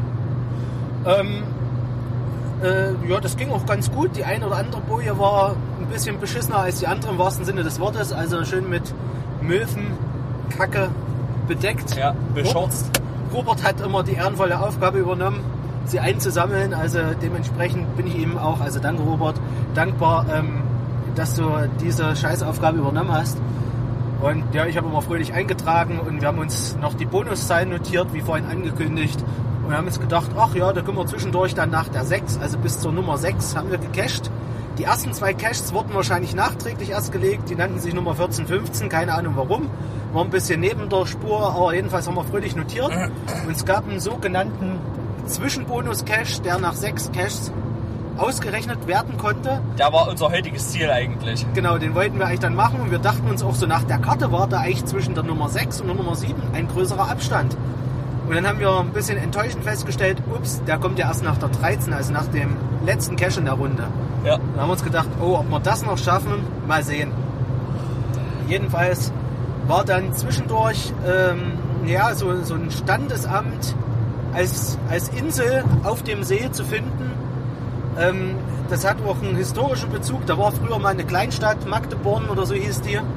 Ähm, äh, ja, das ging auch ganz gut. Die eine oder andere Boje war ein bisschen beschissener als die andere im wahrsten Sinne des Wortes. Also schön mit Möwen, Kacke bedeckt.
Ja, beschotzt.
Robert hat immer die ehrenvolle Aufgabe übernommen, sie einzusammeln. Also dementsprechend bin ich ihm auch, also danke Robert, dankbar, ähm, dass du diese Scheißaufgabe übernommen hast. Und ja, ich habe immer fröhlich eingetragen und wir haben uns noch die Bonuszahlen notiert, wie vorhin angekündigt. Und haben uns gedacht, ach ja, da können wir zwischendurch dann nach der sechs, also bis zur Nummer sechs, haben wir gecached. Die ersten zwei Caches wurden wahrscheinlich nachträglich erst gelegt, die nannten sich Nummer vierzehn, fünfzehn, keine Ahnung warum. War ein bisschen neben der Spur, aber jedenfalls haben wir fröhlich notiert. Und es gab einen sogenannten Zwischenbonus-Cache, der nach sechs Caches ausgerechnet werden konnte.
Der war unser heutiges Ziel eigentlich.
Genau, den wollten wir eigentlich dann machen und wir dachten uns auch so, nach der Karte war da eigentlich zwischen der Nummer sechs und der Nummer sieben ein größerer Abstand. Und dann haben wir ein bisschen enttäuschend festgestellt, ups, der kommt ja erst nach der dreizehn, also nach dem letzten Cache in der Runde.
Ja.
Dann haben wir uns gedacht, oh, ob wir das noch schaffen, mal sehen. Jedenfalls war dann zwischendurch ähm, ja, so, so ein Standesamt als, als Insel auf dem See zu finden. Ähm, das hat auch einen historischen Bezug. Da war früher mal eine Kleinstadt, Magdeborn oder so hieß die.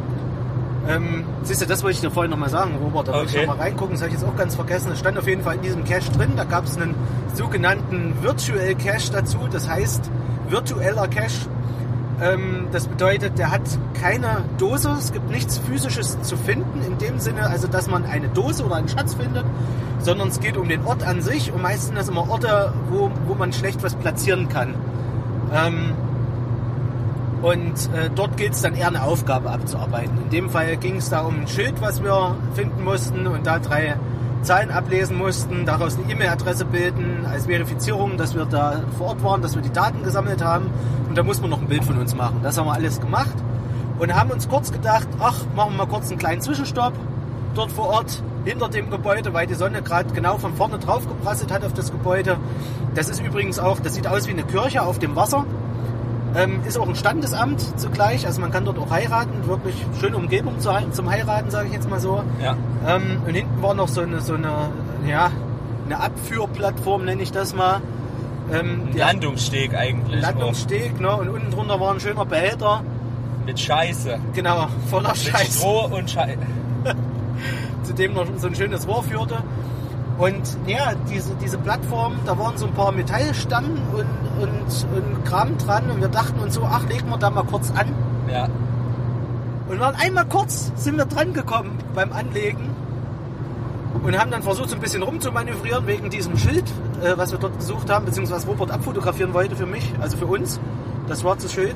Ähm, siehst du, das wollte ich dir vorhin nochmal sagen, Robert. Da wollte
Okay.
ich noch mal reingucken, das habe ich jetzt auch ganz vergessen. Es stand auf jeden Fall in diesem Cache drin. Da gab es einen sogenannten Virtual Cache dazu. Das heißt, virtueller Cache. Ähm, das bedeutet, der hat keine Dose. Es gibt nichts Physisches zu finden. In dem Sinne, also dass man eine Dose oder einen Schatz findet. Sondern es geht um den Ort an sich. Und meistens sind das immer Orte, wo, wo man schlecht was platzieren kann. Ähm, Und äh, dort gilt es dann eher eine Aufgabe abzuarbeiten. In dem Fall ging es da um ein Schild, was wir finden mussten und da drei Zahlen ablesen mussten, daraus eine E-Mail-Adresse bilden als Verifizierung, dass wir da vor Ort waren, dass wir die Daten gesammelt haben und da muss man noch ein Bild von uns machen. Das haben wir alles gemacht und haben uns kurz gedacht, ach, machen wir mal kurz einen kleinen Zwischenstopp dort vor Ort hinter dem Gebäude, weil die Sonne gerade genau von vorne drauf geprasselt hat auf das Gebäude. Das ist übrigens auch, das sieht aus wie eine Kirche auf dem Wasser. Ähm, ist auch ein Standesamt zugleich, also man kann dort auch heiraten, wirklich schöne Umgebung zu, zum Heiraten, sage ich jetzt mal so.
Ja.
Ähm, und hinten war noch so eine, so eine, ja, eine Abführplattform, nenne ich das mal. Ähm,
Ein
die
Landungssteg eigentlich.
Landungssteg, ne? Und unten drunter war ein schöner Behälter,
Mit Scheiße.
genau, voller
Mit
Scheiß,
Stroh und Scheiße.
zu dem noch so ein schönes Rohr führte. Und ja, diese, diese Plattform, da waren so ein paar Metallstangen und, und, und Kram dran und wir dachten uns so, ach, legen wir da mal kurz an.
Ja.
Und dann einmal kurz sind wir dran gekommen beim Anlegen und haben dann versucht, so ein bisschen rumzumanövrieren wegen diesem Schild, äh, was wir dort gesucht haben, beziehungsweise was Robert abfotografieren wollte für mich, also für uns, das schwarze Schild.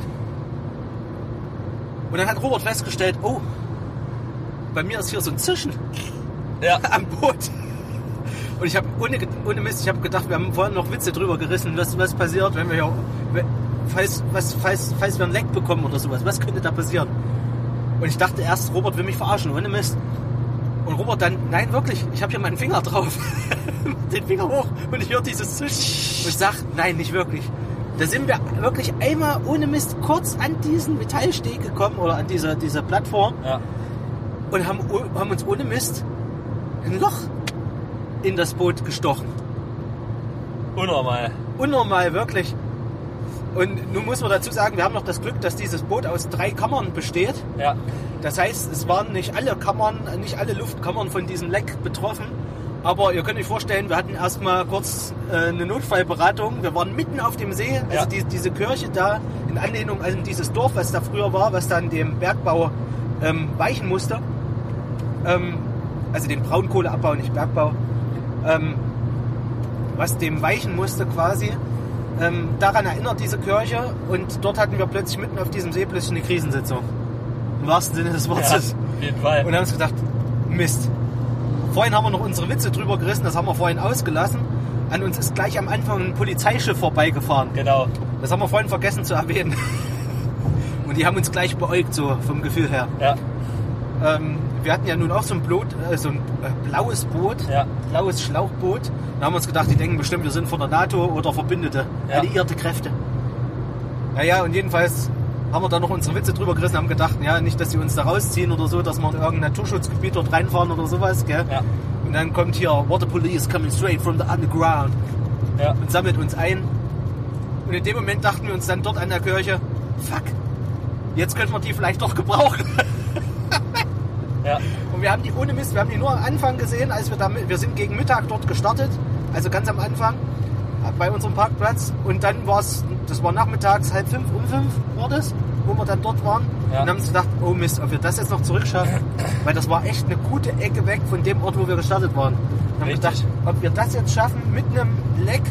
Und dann hat Robert festgestellt, oh, bei mir ist hier so ein Zischen
Ja.
am Boot. Und ich habe ohne, ohne Mist, ich habe gedacht, wir haben vorhin noch Witze drüber gerissen, was, was passiert, wenn wir hier, falls, was, falls, falls wir ein Leck bekommen oder sowas, was könnte da passieren? Und ich dachte erst, Robert will mich verarschen, ohne Mist. Und Robert dann, nein, wirklich, ich habe hier meinen Finger drauf. Den Finger hoch und ich höre dieses Zischen. Und ich sag, nein, nicht wirklich. Da sind wir wirklich einmal ohne Mist kurz an diesen Metallsteg gekommen oder an diese, diese Plattform
Ja.
und haben, haben uns ohne Mist ein Loch in das Boot gestochen.
Unnormal.
Unnormal, wirklich. Und nun muss man dazu sagen, wir haben noch das Glück, dass dieses Boot aus drei Kammern besteht.
Ja.
Das heißt, es waren nicht alle Kammern, nicht alle Luftkammern von diesem Leck betroffen. Aber ihr könnt euch vorstellen, wir hatten erstmal kurz äh, eine Notfallberatung. Wir waren mitten auf dem See, also
Ja.
die, diese Kirche da in Anlehnung an dieses Dorf, was da früher war, was dann dem Bergbau ähm, weichen musste. Ähm, also den Braunkohleabbau, nicht Bergbau. Ähm, was dem weichen musste quasi. Ähm, daran erinnert diese Kirche und dort hatten wir plötzlich mitten auf diesem See plötzlich eine Krisensitzung. Im wahrsten Sinne des
Ja,
Wortes.
auf jeden Fall.
Und haben uns gedacht, Mist. Vorhin haben wir noch unsere Witze drüber gerissen, das haben wir vorhin ausgelassen. an uns ist gleich am Anfang ein Polizeischiff vorbeigefahren.
Genau.
Das haben wir vorhin vergessen zu erwähnen. Und die haben uns gleich beäugt, so vom Gefühl her.
Ja.
Ähm, wir hatten ja nun auch so ein, Boot, äh, so ein äh, blaues Boot,
Ja.
blaues Schlauchboot. Da haben wir uns gedacht, die denken bestimmt, wir sind von der NATO oder Verbündete,
Ja.
alliierte Kräfte. Naja, und jedenfalls haben wir da noch unsere Witze drüber gerissen, haben gedacht, ja, nicht, dass sie uns da rausziehen oder so, dass wir in irgendein Naturschutzgebiet dort reinfahren oder sowas, gell?
Ja.
Und dann kommt hier Water Police coming straight from the underground
Ja.
und sammelt uns ein. Und in dem Moment dachten wir uns dann dort an der Kirche, fuck, jetzt könnten wir die vielleicht doch gebrauchen.
Ja.
Und wir haben die ohne Mist, wir haben die nur am Anfang gesehen, als wir da, wir sind gegen Mittag dort gestartet, also ganz am Anfang bei unserem Parkplatz. Und dann war es, das war nachmittags halb fünf, um fünf war das, wo wir dann dort waren.
Ja.
Und haben uns gedacht, oh Mist, ob wir das jetzt noch zurückschaffen, weil das war echt eine gute Ecke weg von dem Ort, wo wir gestartet waren. Und haben
Richtig.
gedacht, ob wir das jetzt schaffen mit einem Leck.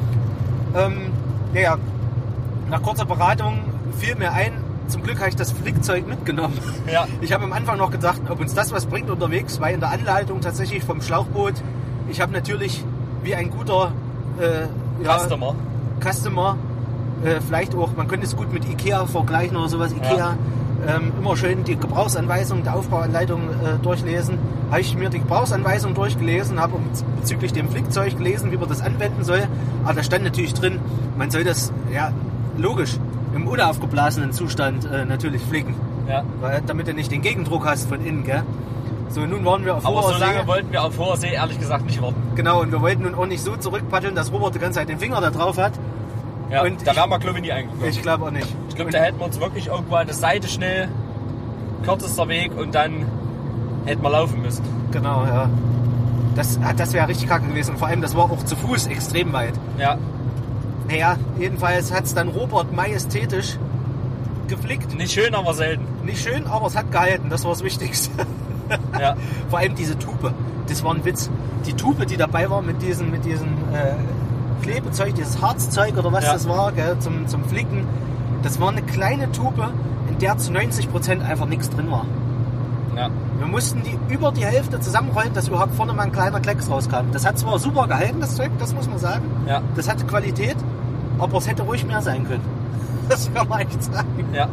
Ähm, ja, ja, nach kurzer Beratung fiel mir ein, zum Glück habe ich das Flickzeug mitgenommen.
Ja.
Ich habe am Anfang noch gedacht, ob uns das was bringt unterwegs, weil in der Anleitung tatsächlich vom Schlauchboot, ich habe natürlich wie ein guter äh, ja,
Customer.
Customer äh, vielleicht auch, man könnte es gut mit Ikea vergleichen oder sowas, Ikea,
Ja.
ähm, immer schön die Gebrauchsanweisung der Aufbauanleitung äh, durchlesen. Habe ich mir die Gebrauchsanweisung durchgelesen, habe bezüglich dem Flickzeug gelesen, wie man das anwenden soll. Aber da stand natürlich drin, man soll das, ja, logisch, im unaufgeblasenen Zustand äh, natürlich flicken.
Ja.
Weil, damit du nicht den Gegendruck hast von innen, gell? So, nun waren wir auf
Aber
hoher
so lange
See.
wollten wir auf hoher See ehrlich gesagt nicht warten.
Genau, und wir wollten nun auch nicht so zurückpaddeln, dass Robert die ganze Zeit den Finger da drauf hat.
Ja.
Und
da
ich-
wären wir glaube ich nie eingekommen.
Ich glaube auch nicht.
Ich glaube,
Und-
da hätten wir uns wirklich irgendwo an der Seite schnell, kürzester Weg und dann hätten wir laufen müssen.
Genau, ja. Das, ah, das wäre richtig kacke gewesen. Und vor allem, das war auch zu Fuß extrem weit.
Ja.
Naja, jedenfalls hat es dann Robert majestätisch geflickt.
Nicht schön, aber selten.
Nicht schön, aber es hat gehalten. Das war das Wichtigste.
Ja.
Vor allem diese Tube. Das war ein Witz. Die Tube, die dabei war mit diesem, mit diesem äh, Klebezeug, dieses Harzzeug oder was
Ja.
das war, gell, zum, zum Flicken. Das war eine kleine Tube, in der zu neunzig Prozent einfach nichts drin war.
Ja.
Wir mussten die über die Hälfte zusammenrollen, dass überhaupt vorne mal ein kleiner Klecks rauskam. Das hat zwar super gehalten, das Zeug, das muss man sagen.
Ja.
Das hatte Qualität, aber es hätte ruhig mehr sein können. Das kann man echt sagen.
Ja.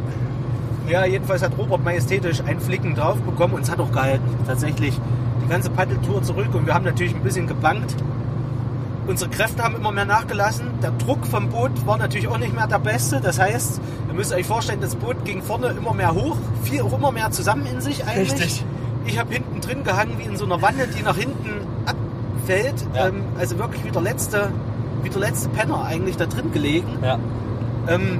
Ja, jedenfalls hat Robert majestätisch ein Flicken drauf bekommen und es hat auch gehalten. Tatsächlich die ganze Paddeltour zurück und wir haben natürlich ein bisschen gebankt. Unsere Kräfte haben immer mehr nachgelassen. Der Druck vom Boot war natürlich auch nicht mehr der beste. Das heißt, ihr müsst euch vorstellen, das Boot ging vorne immer mehr hoch, fiel auch immer mehr zusammen in sich eigentlich.
Richtig.
Ich habe hinten drin gehangen wie in so einer Wanne, die nach hinten abfällt.
Ja.
Ähm, also wirklich wie der letzte, wie der letzte Penner eigentlich da drin gelegen.
Ja.
Ähm,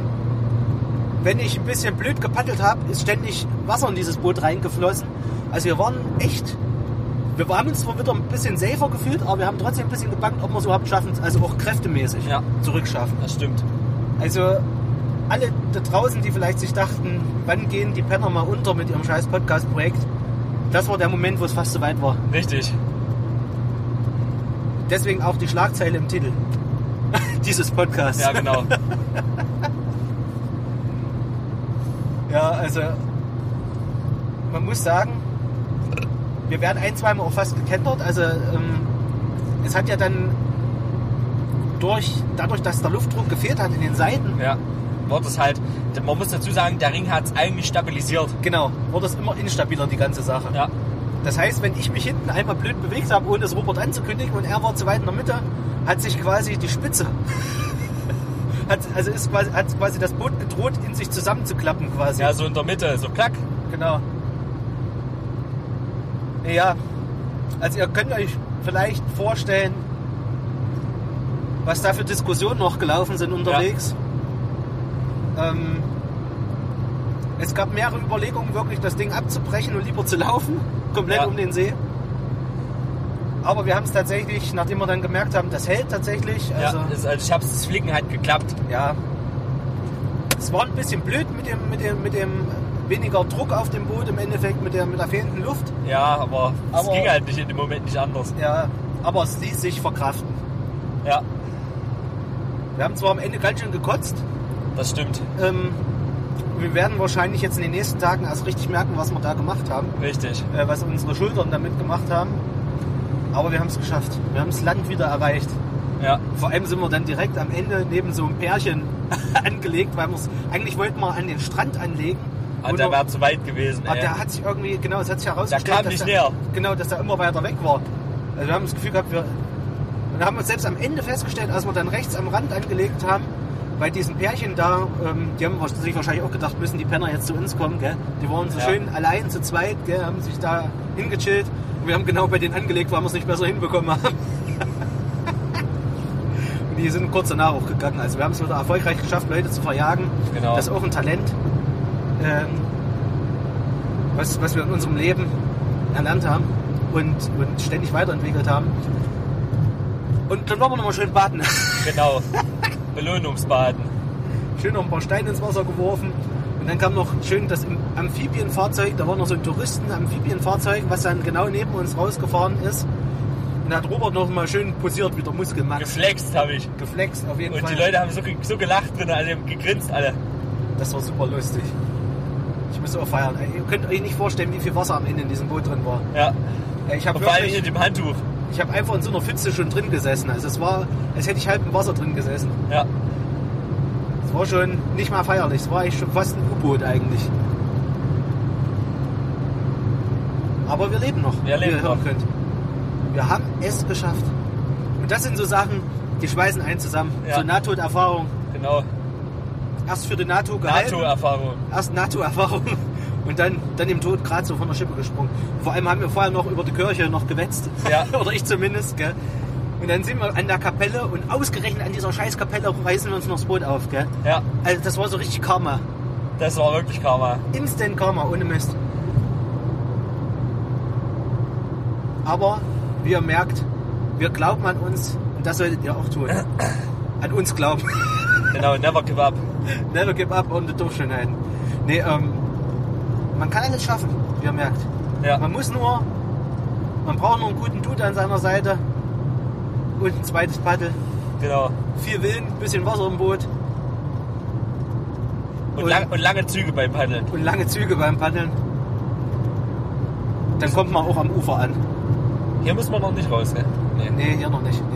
wenn ich ein bisschen blöd gepaddelt habe, ist ständig Wasser in dieses Boot reingeflossen. Also wir waren echt, wir haben uns zwar wieder ein bisschen safer gefühlt, aber wir haben trotzdem ein bisschen gebankt, ob wir es überhaupt schaffen, also auch kräftemäßig
Ja.
zurückschaffen.
Das stimmt.
Also alle da draußen, die vielleicht sich dachten, wann gehen die Penner mal unter mit ihrem scheiß Podcast-Projekt, das war der Moment, wo es fast so weit war.
Richtig.
Deswegen auch die Schlagzeile im Titel dieses Podcasts.
Ja, genau.
Ja, also man muss sagen, wir werden ein, zweimal auch fast gekentert. Also ähm, es hat ja dann durch, dadurch, dass der Luftdruck gefehlt hat in den Seiten,
Ja. Wird es halt, man muss dazu sagen, der Ring hat es eigentlich stabilisiert.
genau, wurde es immer instabiler, die ganze Sache.
Ja.
Das heißt, wenn ich mich hinten einmal blöd bewegt habe, ohne es Robert anzukündigen und er war zu weit in der Mitte, hat sich quasi die Spitze, hat, also ist quasi, hat quasi das Boot gedroht, in sich zusammenzuklappen quasi.
Ja, so in der Mitte, so klack.
Genau. Ja, also ihr könnt euch vielleicht vorstellen, was da für Diskussionen noch gelaufen sind unterwegs. Ähm, es gab mehrere Überlegungen, wirklich das Ding abzubrechen und lieber zu laufen, komplett
Ja.
um den See. Aber wir haben es tatsächlich, nachdem wir dann gemerkt haben, das hält tatsächlich. Also,
Ja, ist, also ich hab's, das Flicken hat geklappt.
ja. Es war ein bisschen blöd mit dem, mit dem, mit dem weniger Druck auf dem Boot im Endeffekt, mit der, mit der fehlenden Luft.
Ja, aber es
Aber-
ging halt nicht in dem Moment nicht anders.
Ja, aber es ließ sich verkraften.
Ja,
Wir haben zwar am Ende ganz schön gekotzt.
das stimmt.
Ähm, wir werden wahrscheinlich jetzt in den nächsten Tagen erst richtig merken, was wir da gemacht haben.
Richtig.
Äh, was unsere Schultern damit gemacht haben. Aber wir haben es geschafft. Wir haben das Land wieder erreicht.
Ja.
Vor allem sind wir dann direkt am Ende neben so einem Pärchen angelegt, weil wir eigentlich wollten wir an den Strand anlegen.
Und der wäre zu weit gewesen.
Aber der hat sich irgendwie, genau, es hat sich herausgestellt,
der kam nicht
dass
näher.
Der, genau, dass er immer weiter weg war. Also wir haben das Gefühl gehabt, wir, und da haben wir uns selbst am Ende festgestellt, als wir dann rechts am Rand angelegt haben, bei diesen Pärchen da, ähm, die haben sich wahrscheinlich auch gedacht, müssen die Penner jetzt zu uns kommen, gell? Die waren so ja. schön allein zu zweit, gell? Haben sich da hingechillt. Und wir haben genau bei denen angelegt, weil wir es nicht besser hinbekommen haben. Und die sind kurz danach auch gegangen. Also wir haben es wieder erfolgreich geschafft, Leute zu verjagen.
Genau.
Das ist auch ein Talent, ähm, was, was wir in unserem Leben erlernt haben und, und ständig weiterentwickelt haben. Und dann waren wir nochmal schön baden.
Genau. Belohnungsbaden.
Schön noch ein paar Steine ins Wasser geworfen. Und dann kam noch schön das Amphibienfahrzeug. Da war noch so ein Touristen-Amphibienfahrzeug, was dann genau neben uns rausgefahren ist. Und da hat Robert noch mal schön posiert, wie der Muskelmax.
Geflext habe ich.
Geflext, auf jeden
und
Fall.
Und die Leute haben so, so gelacht drin, also gegrinst alle.
Das war super lustig. Ich muss auch feiern. Ihr könnt euch nicht vorstellen, wie viel Wasser am Ende in diesem Boot drin war.
Ja.
Ich hab
und vor allem in dem Handtuch.
Ich habe einfach in so einer Pfütze schon drin gesessen. Also es war, als hätte ich halb im Wasser drin gesessen.
Ja.
Es war schon nicht mal feierlich. Es war eigentlich schon fast ein U-Boot eigentlich. Aber wir leben noch,
wir
wie
leben
ihr hören
noch.
könnt. Wir haben es geschafft. Und das sind so Sachen, die schweißen einen zusammen.
Ja.
So Nahtoderfahrung.
Genau.
Erst für die NATO gehalten.
NATO-Erfahrung.
Erst NATO-Erfahrung. Und dann, dann im Tod gerade so von der Schippe gesprungen. Vor allem haben wir vorher noch über die Kirche noch gewetzt.
Ja.
Oder ich zumindest, gell. Und dann sind wir an der Kapelle und ausgerechnet an dieser scheiß Kapelle reißen wir uns noch das Boot auf, gell.
Ja.
Also das war so richtig Karma.
Das war wirklich Karma.
Instant Karma, ohne Mist. Aber, wie ihr merkt, wir glauben an uns und das solltet ihr auch tun. An uns glauben.
Genau, never give up.
Never give up on the Durchschnittheit. Nee, ähm, man kann alles schaffen, wie ihr merkt.
Ja.
Man muss nur, man braucht nur einen guten Dude an seiner Seite und ein zweites Paddel.
Genau.
Viel Willen, ein bisschen Wasser im Boot.
Und, und, lang, und lange Züge beim Paddeln.
Und lange Züge beim Paddeln. Dann kommt man auch am Ufer an.
Hier müssen wir noch nicht raus, ne?
Nee, nee hier noch nicht. Nee.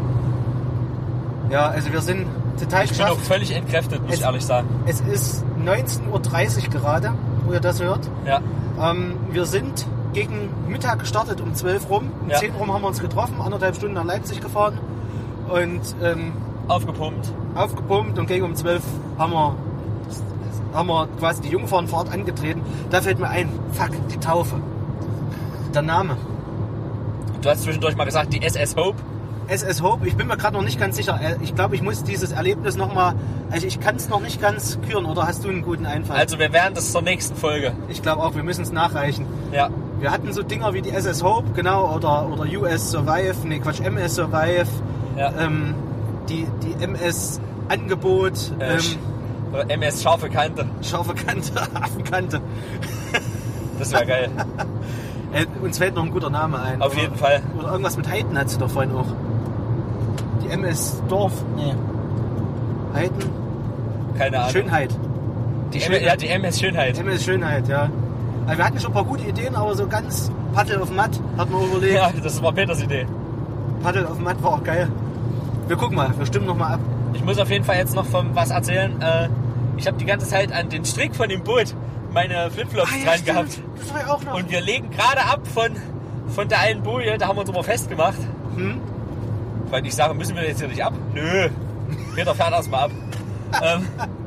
Ja, also wir sind total
Ich
geschafft.
bin auch völlig entkräftet, muss
es,
ich ehrlich sagen.
Es ist neunzehn Uhr dreißig gerade, wo ihr das hört.
Ja.
Ähm, wir sind gegen Mittag gestartet, um zwölf rum. Um
ja.
zehn rum haben wir uns getroffen, anderthalb Stunden nach Leipzig gefahren. Und ähm,
aufgepumpt.
Aufgepumpt und gegen um zwölf haben wir, haben wir quasi die Jungfernfahrt angetreten. Da fällt mir ein, fuck, die Taufe. Der Name.
Du hast zwischendurch mal gesagt, die S S Hope.
S S Hope, ich bin mir gerade noch nicht ganz sicher. Ich glaube, ich muss dieses Erlebnis nochmal, also ich kann es noch nicht ganz küren, oder hast du einen guten Einfall?
Also wir werden das zur nächsten Folge.
Ich glaube auch, wir müssen es nachreichen.
Ja.
Wir hatten so Dinger wie die S S Hope, genau, oder, oder U S Survive, nee Quatsch, M S Survive,
ja.
ähm, die, die M S Angebot,
äh,
ähm,
M S Scharfe Kante.
Scharfe Kante, Affenkante.
Das wäre geil.
Äh, uns fällt noch ein guter Name ein.
Auf
oder,
jeden Fall.
Oder irgendwas mit Heiden hat sie doch vorhin auch. Die M S Dorf. Nee. Heiden?
Keine Ahnung.
Schönheit.
Die M S, ja, die M S Schönheit.
M S Schönheit, ja. Also wir hatten schon ein paar gute Ideen, aber so ganz Paddel auf Matt hat man überlegt.
Ja, das war Peters Idee.
Paddel auf Matt war auch geil. Wir gucken mal, wir stimmen nochmal ab.
Ich muss auf jeden Fall jetzt noch von was erzählen. Äh, ich habe die ganze Zeit an den Strick von dem Boot meine Flipflops
ah, ja,
dran gehabt.
Das war ja auch noch.
Und wir legen gerade ab von, von der einen Boje, da haben wir uns immer festgemacht.
Hm?
Weil ich sage, müssen wir jetzt hier nicht ab? Nö. Peter fährt erstmal ab. ähm,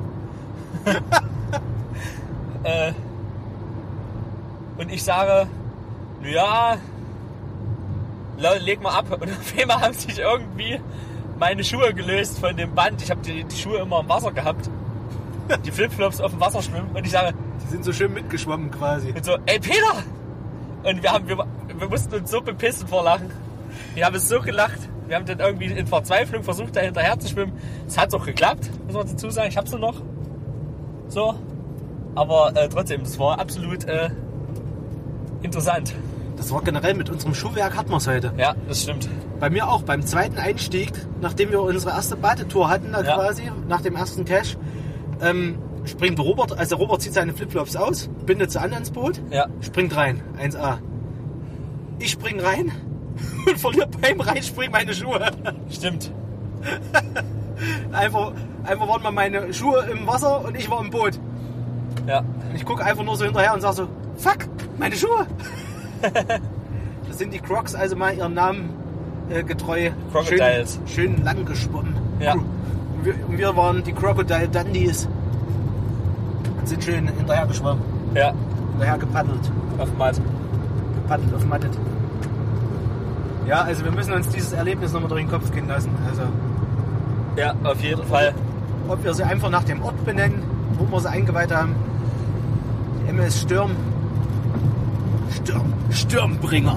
äh, und ich sage, ja, leg mal ab. Und auf einmal haben sich irgendwie meine Schuhe gelöst von dem Band. Ich habe die, die Schuhe immer im Wasser gehabt. Die Flipflops auf dem Wasser schwimmen. Und ich sage,
die sind so schön mitgeschwommen quasi.
Und so, ey Peter! Und wir, haben, wir, wir mussten uns so bepissen vor Lachen. Wir haben es so gelacht. Wir haben dann irgendwie in Verzweiflung versucht, da hinterher zu schwimmen. Es hat auch geklappt, muss man dazu sagen. Ich hab's nur noch. So. Aber äh, trotzdem, das war absolut äh, interessant.
Das war generell mit unserem Schuhwerk hatten wir es heute.
Ja, das stimmt.
Bei mir auch, beim zweiten Einstieg, nachdem wir unsere erste Badetour hatten, da
ja.
quasi, nach dem ersten Cache, ähm, springt Robert, also Robert zieht seine Flipflops aus, bindet sie an ans Boot,
ja.
springt rein, eins A. Ich spring rein und verliere beim Reinspringen meine Schuhe.
Stimmt.
einfach, einfach waren mal meine Schuhe im Wasser und ich war im Boot.
Ja.
Und ich gucke einfach nur so hinterher und sage so, fuck, meine Schuhe. Das sind die Crocs, also mal ihrem Namen äh, getreu.
Crocodiles.
Schön, schön lang geschwommen.
Ja.
Und wir, und wir waren die Crocodile Dundies. Und sind schön hinterher geschwommen.
Ja.
Hinterher gepaddelt.
Auf dem Matt.
Gepaddelt, auf Mattet. Ja, also wir müssen uns dieses Erlebnis nochmal durch den Kopf gehen lassen. Also,
Ja, auf jeden Fall.
ob wir sie einfach nach dem Ort benennen, wo wir sie eingeweiht haben. Die M S Sturm. Sturm. Sturmbringer.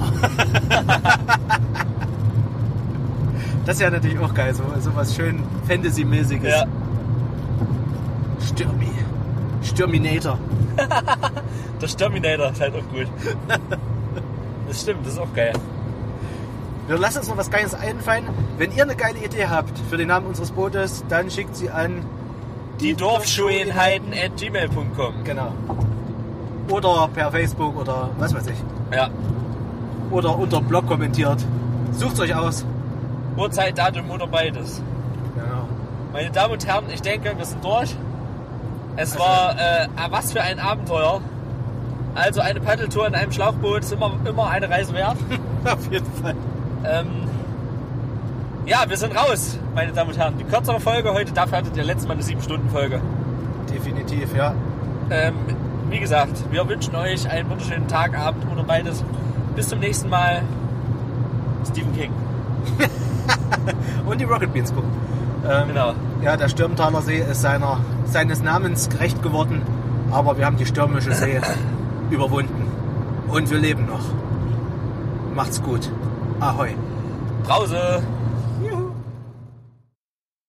Das ist ja natürlich auch geil, so, so was schön Fantasy-mäßiges.
Ja.
Stürmi. Stürminator.
Der Terminator ist halt auch gut. Das stimmt, das ist auch geil.
Wir lassen uns noch was Geiles einfallen. Wenn ihr eine geile Idee habt für den Namen unseres Bootes, dann schickt sie an
Die Dorfschulenheiten at gmail punkt com.
Genau. Oder per Facebook oder was weiß ich.
Ja.
Oder unter Blog kommentiert. Sucht euch aus.
Uhrzeit, Datum oder beides.
Genau.
Meine Damen und Herren, ich denke, wir sind durch. Es
Also-
war äh, was für ein Abenteuer. Also eine Paddeltour in einem Schlauchboot ist immer, immer eine Reise wert.
Auf jeden Fall.
Ähm, ja, wir sind raus, meine Damen und Herren. Die kürzere Folge heute, dafür hattet ihr letztes Mal eine sieben Stunden Folge.
Definitiv, ja.
Ähm, wie gesagt, wir wünschen euch einen wunderschönen Tag, Abend oder beides. Bis zum nächsten Mal. Stephen King.
Und die Rocket Beans gucken. Ähm,
Genau.
Ja, der Stürmtaler See ist seiner, seines Namens gerecht geworden. Aber wir haben die stürmische See überwunden. Und wir leben noch. Macht's gut. Ahoi.
Brause.